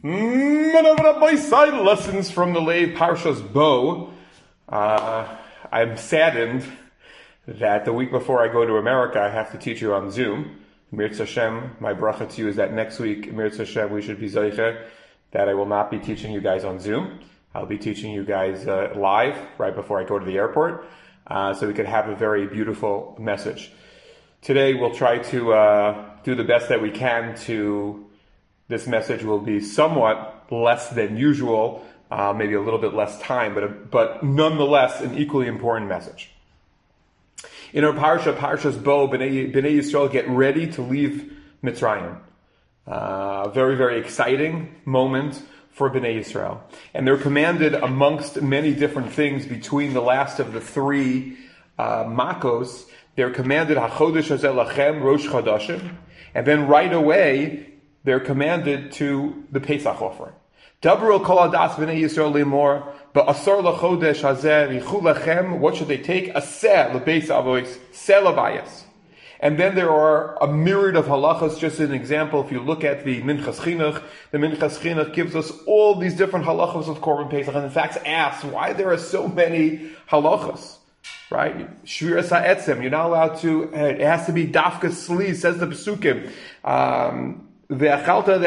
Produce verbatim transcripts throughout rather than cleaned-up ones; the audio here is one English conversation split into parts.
Mm, Lessons from the Lev Parshas Bo. Uh, I'm saddened that the week before I go to America, I have to teach you on Zoom. Mirz Hashem, my bracha to you is that next week, Mirz Hashem, we should be zeicha that I will not be teaching you guys on Zoom. I'll be teaching you guys uh, live right before I go to the airport, uh, so we could have a very beautiful message. Today, we'll try to uh, do the best that we can to. This message will be somewhat less than usual, uh, maybe a little bit less time, but a, but nonetheless an equally important message. In our parsha, Parshas Bo, Bnei, Bnei Yisrael get ready to leave Mitzrayim. A uh, very, very exciting moment for Bnei Yisrael. And they're commanded amongst many different things between the last of the three uh, makos. They're commanded, HaChodesh Hazeh Lachem Rosh Chodashim, and then right away, they're commanded to the Pesach offering. Dabru kol adas b'nei Yisrael limor ba'asar lachodesh hazeh richu lachem. What should they take? Aseh lebeis avois, seh labayas. And then there are a myriad of halachas. Just as an example, if you look at the Minchas Chinuch, the Minchas Chinuch gives us all these different halachas of Korban Pesach, and in fact asks why there are so many halachas. Right? Shviras ha'etzem. You're not allowed to. It has to be dafka sli. Says the Pesukim. Um, There's so many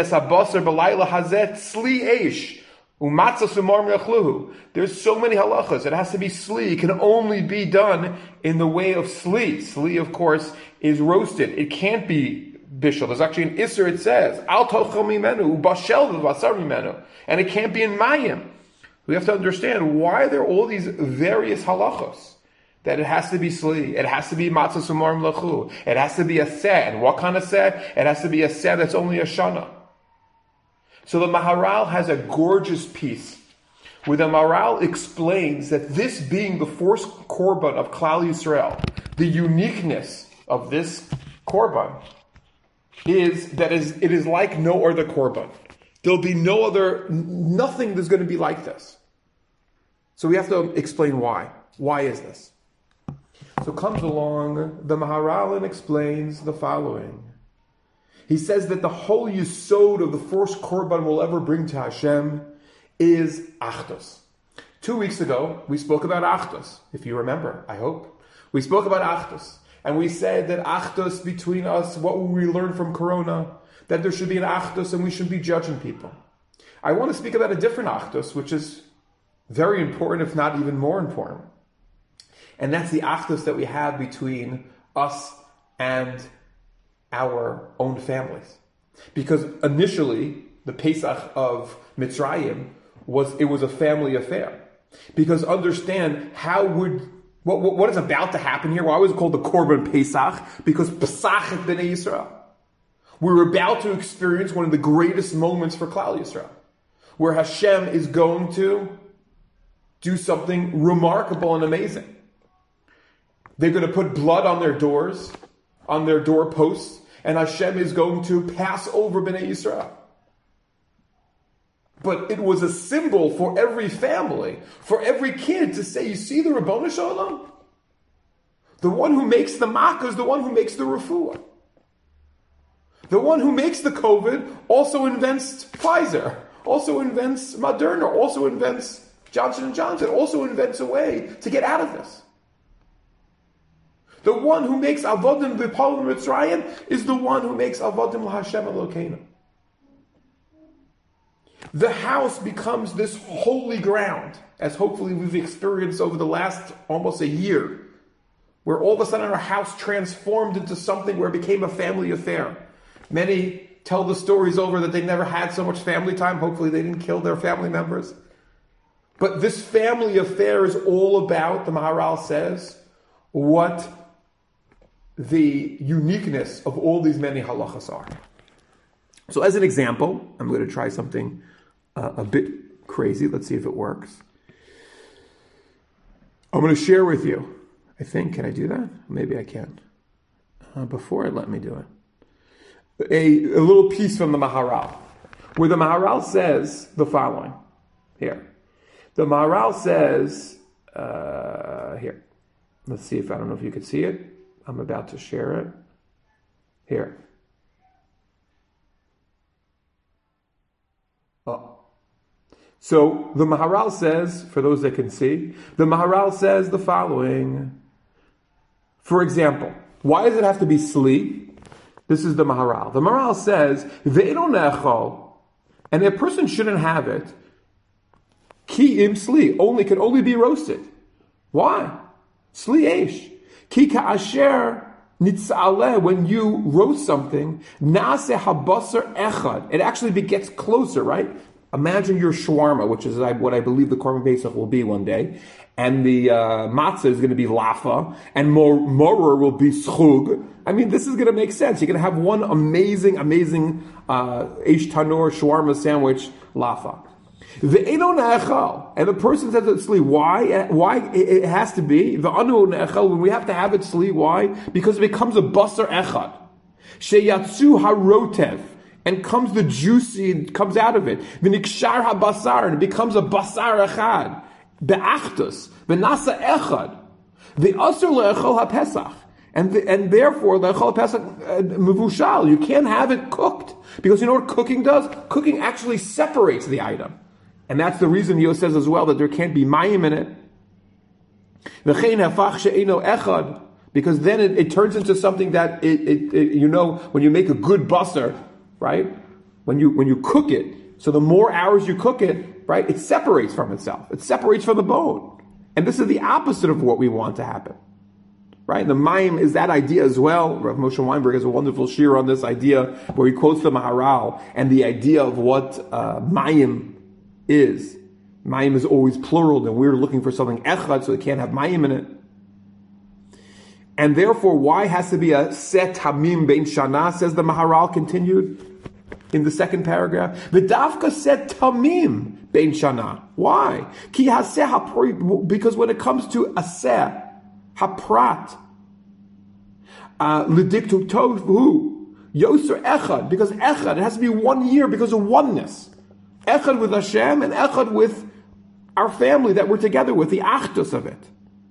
halachas. It has to be sli. It can only be done in the way of sli. Sli, of course, is roasted. It can't be bishul. There's actually an isser, it says, al tochel mimenu, bashel v'vasar mimenu. And it can't be in mayim. We have to understand why there are all these various halachos. That it has to be sli, it has to be matzah sumorim lachu, it has to be a seh. And what kind of seh? It has to be a seh that's only a shana. So the Maharal has a gorgeous piece where the Maharal explains that this being the first korban of Klal Yisrael, the uniqueness of this korban is that is it is like no other korban. There'll be no other, nothing that's going to be like this. So we have to explain why. Why is this? So comes along the Maharal and explains the following. He says that the whole yesod of the first korban we'll ever bring to Hashem is achdus. Two weeks ago, we spoke about achdus, if you remember, I hope. We spoke about achdus, and we said that achdus between us, what will we learn from Corona? That there should be an achdus and we should be judging people. I want to speak about a different achdus, which is very important, if not even more important. And that's the achdus that we have between us and our own families. Because initially, the Pesach of Mitzrayim was, it was a family affair. Because understand, how would, what, what, what is about to happen here? Why was it called the Korban Pesach? Because Pesach et Bnei Yisrael. We were about to experience one of the greatest moments for Klal Yisrael, where Hashem is going to do something remarkable and amazing. They're going to put blood on their doors, on their doorposts, and Hashem is going to pass over Bnei Yisrael. But it was a symbol for every family, for every kid to say, you see the Ribono Shel Olam? The one who makes the makkah is the one who makes the refuah. The one who makes the COVID also invents Pfizer, also invents Moderna, also invents Johnson and Johnson, also invents a way to get out of this. The one who makes avodim v'pal Mitzrayim is the one who makes avodim l'Hashem Elokeinu. The house becomes this holy ground, as hopefully we've experienced over the last almost a year, where all of a sudden our house transformed into something where it became a family affair. Many tell the stories over that they never had so much family time. Hopefully they didn't kill their family members. But this family affair is all about, the Maharal says, what the uniqueness of all these many halachas are. So as an example, I'm going to try something uh, a bit crazy. Let's see if it works. I'm going to share with you, I think, can I do that? Maybe I can. Uh, before it let me do it. A, a little piece from the Maharal, where the Maharal says the following. Here. The Maharal says, uh, here. Let's see if, I don't know if you can see it. I'm about to share it. Here. Oh. So the Maharal says, for those that can see, the Maharal says the following. For example, why does it have to be sli? This is the Maharal. The Maharal says, Ve'eno nechol, and a person shouldn't have it. Ki im sli, only can only be roasted. Why? Sli eish. Ki ka'asher nitzaleh, when you roast something, nase habasar echad. It actually gets closer, right? Imagine your shawarma, which is what I believe the Korban Pesach will be one day, and the uh, matzah is going to be lafa, and mor- moror will be schug. I mean, this is going to make sense. You're going to have one amazing, amazing uh, eish tanur shawarma sandwich, lafa. Ve'eno ne'echal, and the person says it's sli. Why? Why it has to be the anu ne'echal when we have to have it sli? Why? Because it becomes a basar echad. Sheyatsu harotev. And comes the juicy, comes out of it. V'nikshar habasar, and it becomes a basar echad. Be'achtus, v'nasa echad. V'asur le'echol ha'pesach. And, the, and therefore, le'echol ha'pesach mevushal. You can't have it cooked. Because you know what cooking does? Cooking actually separates the item. And that's the reason he says as well that there can't be mayim in it. V'chein hafach she'eno echad. Because then it, it turns into something that, it, it, it, you know, when you make a good basar, right? When you when you cook it, so the more hours you cook it, right, it separates from itself. It separates from the bone. And this is the opposite of what we want to happen. Right? The Mayim is that idea as well. Rav Moshe Weinberg has a wonderful shir on this idea where he quotes the Maharal and the idea of what uh, Mayim is. Mayim is always plural, and we're looking for something echad, so it can't have Mayim in it. And therefore, why has to be a set hamim bein shana, says the Maharal continued in the second paragraph. V'dafka set tamim bein shana. Why? Ki haseh hapri, because when it comes to aseh, haprat, l'diktu tovu, yoser echad, because echad, it has to be one year because of oneness. Echad with Hashem and echad with our family that we're together with, the achdus of it.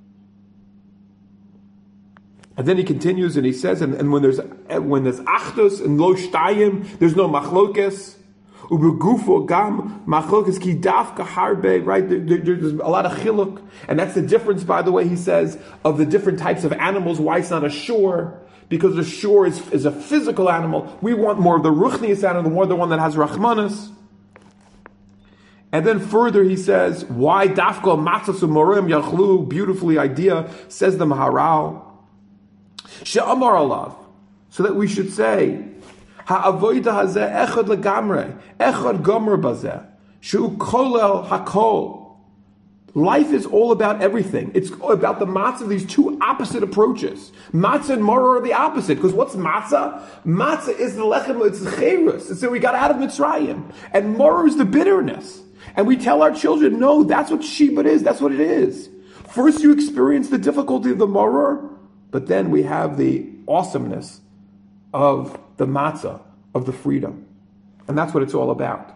And then he continues and he says, and, and when there's when there's achdus and lo shtayim, there's no machlokes. Ubegufo gam machlokes ki dafka harbe. Right, there, there, there's a lot of chiluk, and that's the difference, by the way, he says, of the different types of animals. Why it's not a shore? Because the shore is is a physical animal. We want more of the ruchnius animal, more the one that has rachmanis. And then further he says, why dafka matzah morim yachlu? Beautifully idea, says the Maharal. She'amar alav, so that we should say, ha'avoida hazeh echad legamre, echad gomer bazeh, she'u kolel hakol. Life is all about everything. It's about the matzah, these two opposite approaches. Matzah and maror are the opposite, because what's matzah? Matzah is the lechem, it's the cherus. It's that we got out of Mitzrayim. And maror is the bitterness. And we tell our children, no, that's what shibud is, that's what it is. First you experience the difficulty of the maror, but then we have the awesomeness of the matzah, of the freedom. And that's what it's all about.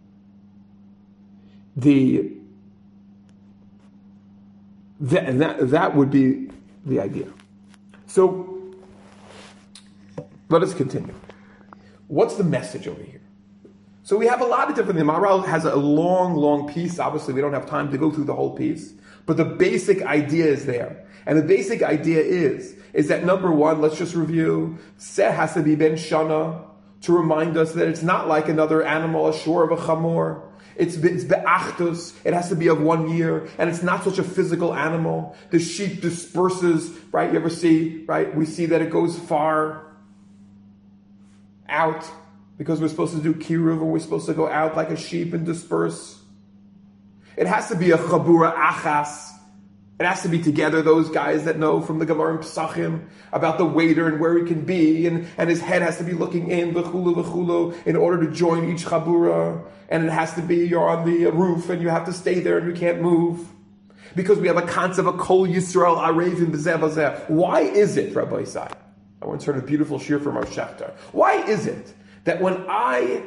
The, the and that, that would be the idea. So, let us continue. What's the message over here? So we have a lot of different things. Maharal has a long, long piece. Obviously, we don't have time to go through the whole piece. But the basic idea is there. And the basic idea is, is that number one, let's just review, Seh has to be ben shana, to remind us that it's not like another animal, a shore of a chamor. It's, it's be'achtus, it has to be of one year, and it's not such a physical animal. The sheep disperses, right? You ever see, right? We see that it goes far out, because we're supposed to do kiruv, and we're supposed to go out like a sheep and disperse. It has to be a chabura achas. It has to be together, those guys that know from the Gemara and Pesachim about the waiter and where he can be, and, and his head has to be looking in, v'chulu, v'chulu, in order to join each chabura, and it has to be, you're on the roof, and you have to stay there, and you can't move. Because we have a concept of Kol Yisrael Arevim B'zeh B'zeh. Why is it, Rabbi Isai? I once heard a beautiful shir from our Shechtar. Why is it that when I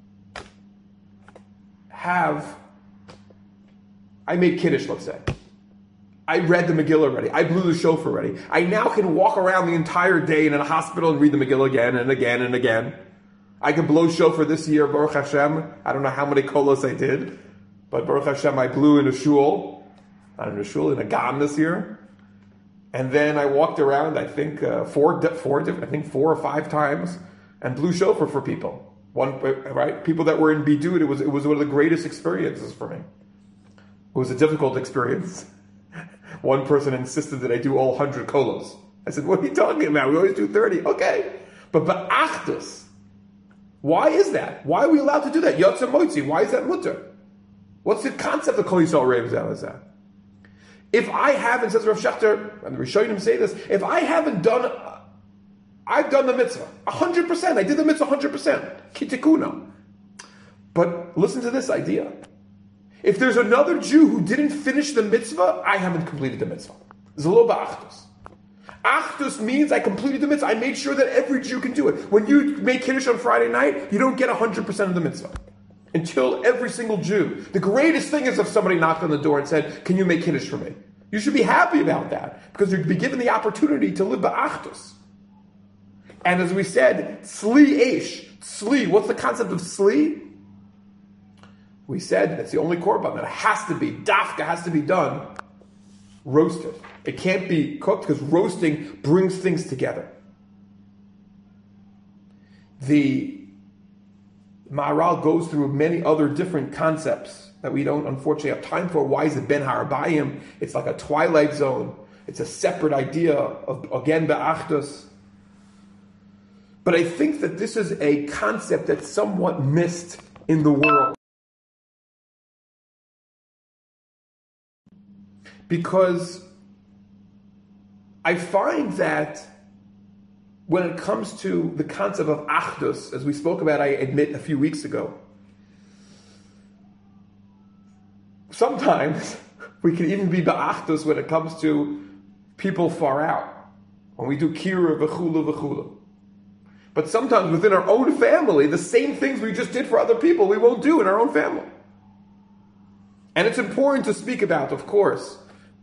have, I made Kiddush, let's say, I read the Megillah already. I blew the shofar already. I now can walk around the entire day in a hospital and read the Megillah again and again and again. I could blow shofar this year, Baruch Hashem. I don't know how many kolos I did, but Baruch Hashem, I blew in a shul, not in a shul, in a gam this year. And then I walked around, I think uh, four, four, I think four or five times, and blew shofar for people. One, right? People that were in Bidud, it was it was one of the greatest experiences for me. It was a difficult experience. One person insisted that I do all one hundred kolos. I said, what are you talking about? We always do thirty. Okay. But ba'achdus, why is that? Why are we allowed to do that? Yotze moitzi, why is that mutter? What's the concept of Kol Yisrael Reiv Zeh? If I haven't, says Rav Shechter, and the Rishonim say this, if I haven't done, I've done the mitzvah, one hundred percent. I did the mitzvah one hundred percent. Kitikuna. But listen to this idea. If there's another Jew who didn't finish the mitzvah, I haven't completed the mitzvah. Zelo ba'achdus. Achdus means I completed the mitzvah. I made sure that every Jew can do it. When you make Kiddush on Friday night, you don't get one hundred percent of the mitzvah. Until every single Jew. The greatest thing is if somebody knocked on the door and said, can you make Kiddush for me? You should be happy about that. Because you'd be given the opportunity to live ba'achdus. And as we said, Tzli Eish. Tzli, what's the concept of Tzli? We said that's the only korban that has to be, dafka has to be done, roasted. It can't be cooked because roasting brings things together. The Maharal goes through many other different concepts that we don't unfortunately have time for. Why is it Ben Harabayim? It's like a twilight zone. It's a separate idea of, again, be'achdus. But I think that this is a concept that's somewhat missed in the world. Because I find that when it comes to the concept of achdus, as we spoke about, I admit, a few weeks ago, sometimes we can even be ba'achdus when it comes to people far out. When we do kira v'chula v'chula. But sometimes within our own family, the same things we just did for other people, we won't do in our own family. And it's important to speak about, of course.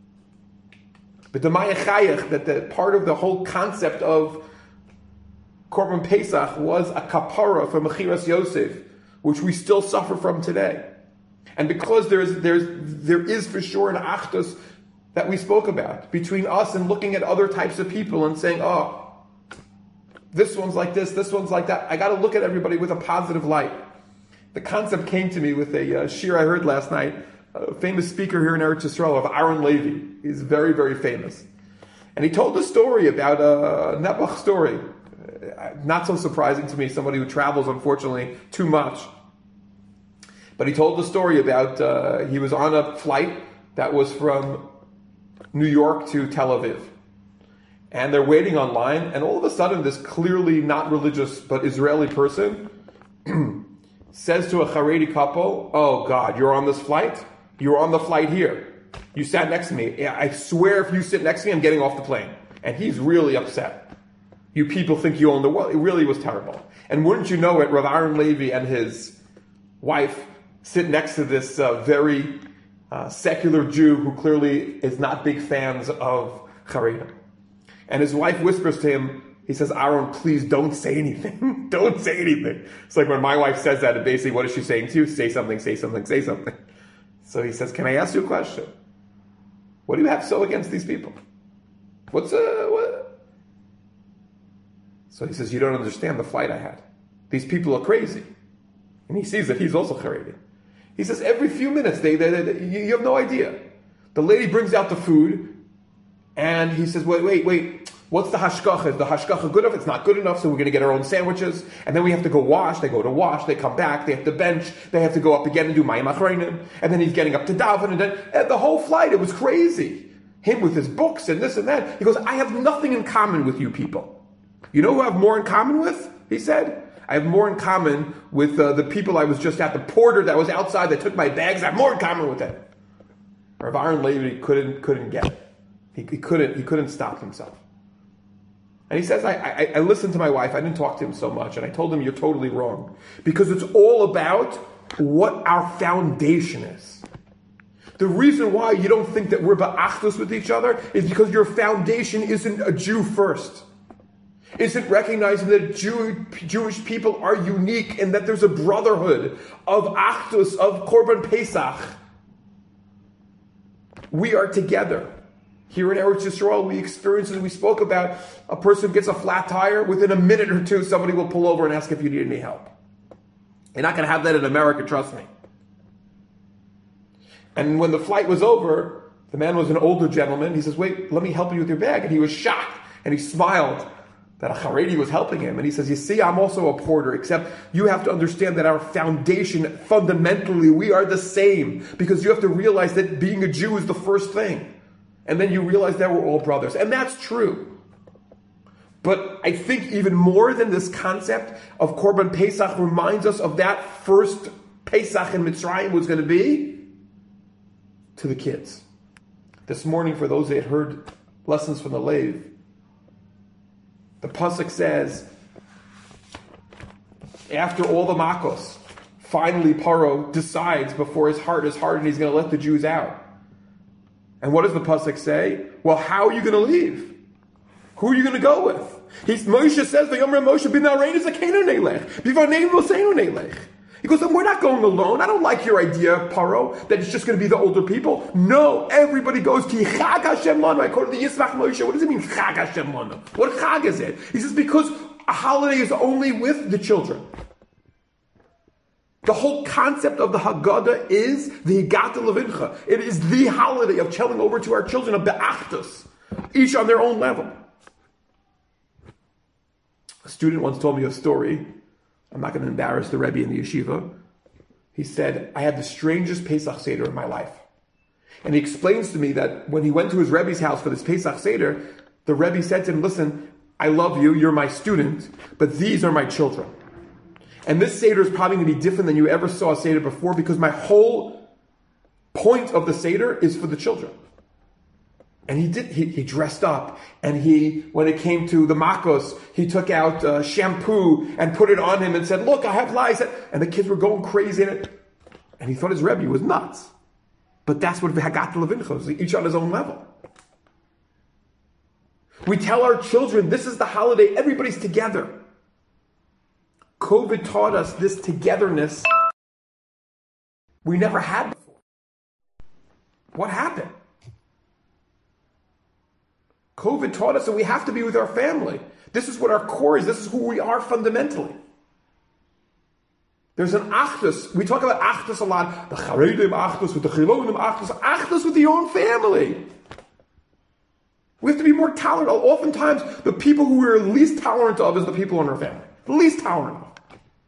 But the Mayachayach, that the part of the whole concept of Korban Pesach was a kapara for Mechiras Yosef, which we still suffer from today. And because there is there's there is for sure an achdus that we spoke about between us and looking at other types of people and saying, oh, this one's like this, this one's like that. I got to look at everybody with a positive light. The concept came to me with a uh, shir I heard last night. A famous speaker here in Eretz Yisrael of Aaron Levy. He's very, very famous. And he told a story about a Nebuch story. Not so surprising to me, somebody who travels, unfortunately, too much. But he told the story about, uh, he was on a flight that was from New York to Tel Aviv. And they're waiting online, and all of a sudden this clearly not religious but Israeli person says to a Haredi couple, oh God, you're on this flight? You're on the flight here. You sat next to me. I swear if you sit next to me, I'm getting off the plane. And he's really upset. You people think you own the world. It really was terrible. And wouldn't you know it, Rav Aaron Levy and his wife sit next to this uh, very uh, secular Jew who clearly is not big fans of Haredim. And his wife whispers to him, he says, Aaron, please don't say anything. Don't say anything. It's like when my wife says that, and basically what is she saying to you? Say something, say something, say something. So he says, can I ask you a question? What do you have so against these people? What's uh what? So he says, you don't understand the flight I had. These people are crazy. And he sees that he's also Haredi. He says, every few minutes, they, they, they you, you have no idea. The lady brings out the food, and he says, wait, wait, wait, what's the hashgacha? Is the hashgacha good enough? It's not good enough, so we're going to get our own sandwiches. And then we have to go wash. They go to wash. They come back. They have to bench. They have to go up again and do mayim achreinim. And then he's getting up to daven. And then and the whole flight, it was crazy. Him with his books and this and that. He goes, I have nothing in common with you people. You know who I have more in common with? He said, I have more in common with uh, the people I was just at. The porter that was outside that took my bags. I have more in common with them. Rav Aaron Levy couldn't, couldn't get it. He, he couldn't, he couldn't stop himself. And he says, I, I, I listened to my wife. I didn't talk to him so much. And I told him, you're totally wrong. Because it's all about what our foundation is. The reason why you don't think that we're ba'achdus with each other is because your foundation isn't a Jew first. Is it recognizing that Jew, Jewish people are unique and that there's a brotherhood of Achdus, of Korban Pesach? We are together. Here in Eretz Yisrael, we experience, as we spoke about, a person gets a flat tire, within a minute or two, somebody will pull over and ask if you need any help. You're not going to have that in America, trust me. And when the flight was over, the man was an older gentleman. He says, wait, let me help you with your bag. And he was shocked, and he smiled that a Haredi was helping him. And he says, you see, I'm also a porter, except you have to understand that our foundation, fundamentally, we are the same. Because you have to realize that being a Jew is the first thing. And then you realize that we're all brothers. And that's true. But I think even more than this concept of Korban Pesach reminds us of that first Pesach in Mitzrayim was going to be to the kids. This morning, for those that had heard lessons from the Lev, the Pasuk says, after all the Makos, finally Paro decides before his heart is hardened, he's going to let the Jews out. And what does the Pasuk say? Well, how are you going to leave? Who are you going to go with? He's, Moshe says, "V'yomer Moshe bin Narein is a Canaan nelech. B'vanein v'oseinu nelech." He goes, we're not going alone. I don't like your idea, Paro, that it's just going to be the older people. No, everybody goes, Ki Chag Hashem Lanu. According to Yismach Moshe, what does it mean, Chag Hashem Lanu? What Chag is it? He says, because a holiday is only with the children. The whole concept of the Haggadah is the Higata Levincha. It is the holiday of telling over to our children of Be'achtus, each on their own level. A student once told me a story. I'm not going to embarrass the Rebbe in the yeshiva. He said, I had the strangest Pesach Seder in my life. And he explains to me that when he went to his Rebbe's house for this Pesach Seder, the Rebbe said to him, listen, I love you, you're my student, but these are my children. And this Seder is probably going to be different than you ever saw a Seder before, because my whole point of the Seder is for the children. And he did. He, he dressed up, and he, when it came to the Makos, he took out uh, shampoo and put it on him and said, "Look, I have lice." And the kids were going crazy in it, and he thought his Rebbe was nuts. But that's what Hagat Levincha is, each on his own level. We tell our children, "This is the holiday; everybody's together." COVID taught us this togetherness we never had before. What happened? COVID taught us that we have to be with our family. This is what our core is. This is who we are fundamentally. There's an achdus. We talk about achdus a lot. The charedim achdus with the chilonim achdus. Achdus with your own family. We have to be more tolerant. Oftentimes, the people who we're least tolerant of is the people in our family. The least tolerant of.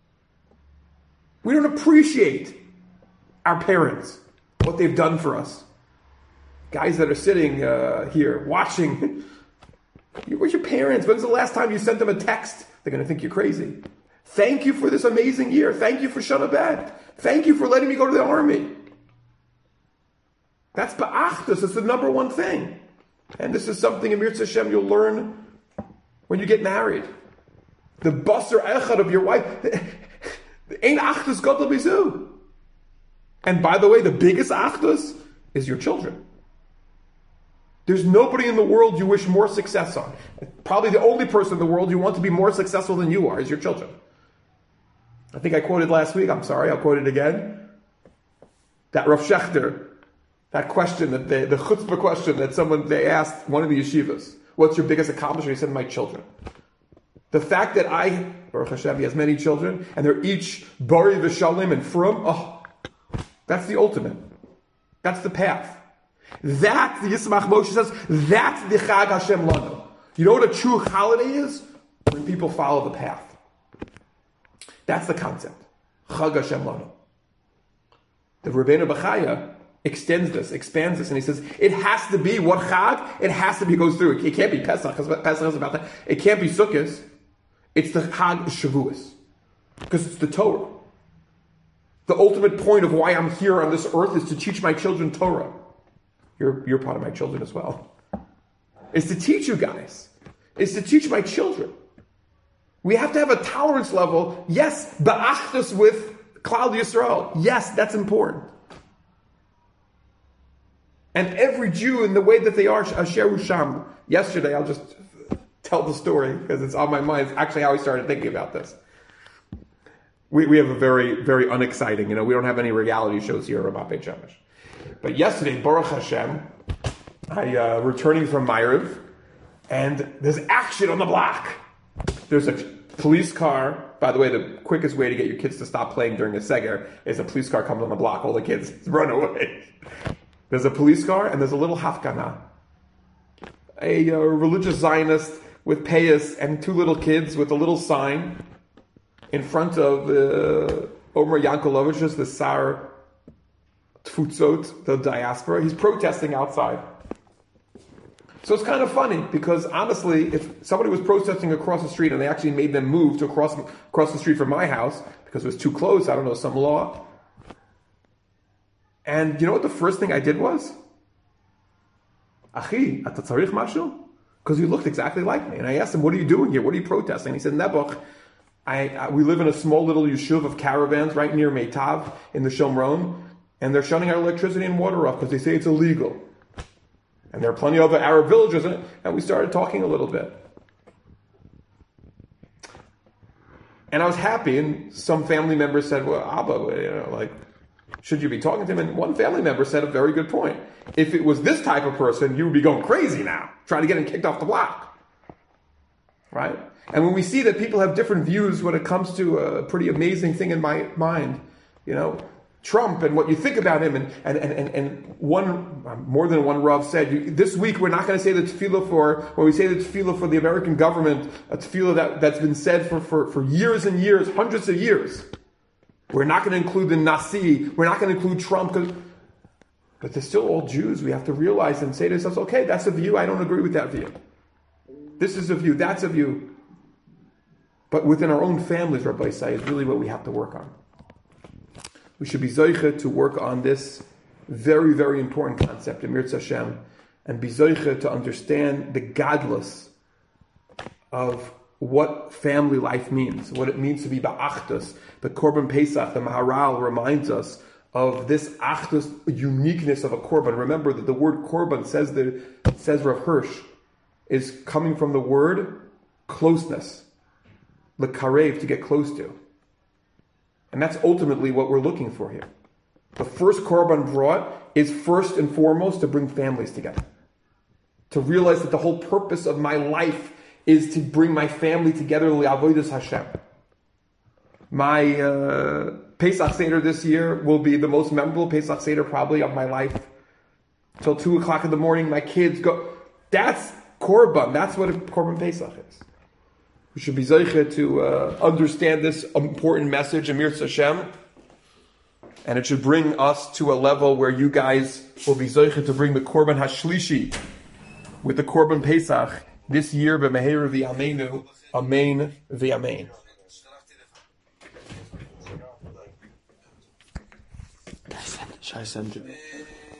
We don't appreciate our parents, what they've done for us. Guys that are sitting uh, here watching, where's your parents? When's the last time you sent them a text? They're going to think you're crazy. Thank you for this amazing year. Thank you for Shana Bet. Thank you for letting me go to the army. That's ba'achdus. It's the number one thing. And this is something in Mirz Hashem you'll learn when you get married. The basar echad of your wife. Ain't achdus gadol mizu. And by the way, the biggest achdus is your children. There's nobody in the world you wish more success on. Probably the only person in the world you want to be more successful than you are is your children. I think I quoted last week, I'm sorry, I'll quote it again. That Rav Shechter, that question, that the, the chutzpah question that someone, they asked one of the yeshivas, what's your biggest accomplishment? He said, my children. The fact that I, Baruch Hashem, he has many children, and they're each bari v'shalim and from, oh, that's the ultimate. That's the path. That, the Yismach Moshe says, that's the Chag Hashem Lanu. You know what a true holiday is? When people follow the path. That's the concept. Chag Hashem Lanu. The Rabbeinu Bechaya extends this, expands this, and he says, it has to be what Chag, it has to be, goes through. It can't be Pesach, because Pesach is about that. It can't be Sukkot. It's the Chag Shavuos. Because it's the Torah. The ultimate point of why I'm here on this earth is to teach my children Torah. You're, you're part of my children as well. Is to teach you guys. Is to teach my children. We have to have a tolerance level. Yes, ba'achdus with Klal Yisrael. Yes, that's important. And every Jew in the way that they are, Asher Usham. Yesterday, I'll just tell the story because it's on my mind. It's actually how I started thinking about this. We we have a very, very unexciting, you know, we don't have any reality shows here about Beit Shemesh. But yesterday, Baruch Hashem, I uh, returning from Ma'ariv, and there's action on the block. There's a police car. By the way, the quickest way to get your kids to stop playing during a seger is a police car comes on the block. All the kids run away. There's a police car and there's a little hafgana. A uh, religious Zionist with payas and two little kids with a little sign in front of uh, Omer Yankelovich, the Sar Tfutzot, the diaspora. He's protesting outside. So it's kind of funny because honestly, if somebody was protesting across the street and they actually made them move to across across the street from my house because it was too close, I don't know, some law. And you know what the first thing I did was? Achi, ata tzarich mashu? Because he looked exactly like me. And I asked him, what are you doing here? What are you protesting? He said, Nebuch, I, I, we live in a small little yeshuv of caravans right near Meitav in the Shomron, and they're shutting our electricity and water off because they say it's illegal. And there are plenty of other Arab villages, and we started talking a little bit. And I was happy, and some family members said, well, Abba, you know, like, should you be talking to him? And one family member said a very good point. If it was this type of person, you would be going crazy now, trying to get him kicked off the block. Right? And when we see that people have different views when it comes to a pretty amazing thing in my mind, you know, Trump and what you think about him, and and and, and one, more than one Rav said, you, this week we're not going to say the tefillah for, when we say the tefillah for the American government, a tefillah that, that's been said for, for, for years and years, hundreds of years. We're not going to include the Nasi, we're not going to include Trump, cause, but they're still all Jews. We have to realize and say to ourselves, okay, that's a view, I don't agree with that view. This is a view, that's a view. But within our own families, Rabbi Isai, is really what we have to work on. We should be zoiche to work on this very, very important concept in Mirz Hashem, and be zoiche to understand the gadlus of what family life means, what it means to be ba'achdus. The Korban Pesach, the Maharal reminds us of this achdus uniqueness of a korban. Remember that the word korban, says that says Rav Hirsch, is coming from the word closeness, lekarev, to get close to. And that's ultimately what we're looking for here. The first korban brought is first and foremost to bring families together. To realize that the whole purpose of my life is to bring my family together, li'avodas Hashem. My uh, Pesach Seder this year will be the most memorable Pesach Seder probably of my life. Till two o'clock in the morning, my kids go. That's korban. That's what a korban Pesach is. We should be zeiche to uh, understand this important message, Amir Hashem, and it should bring us to a level where you guys will be zeiche to bring the Korban Hashlishi with the Korban Pesach this year, b'meheira v'yameinu, amen v'yamein. Shai sent it.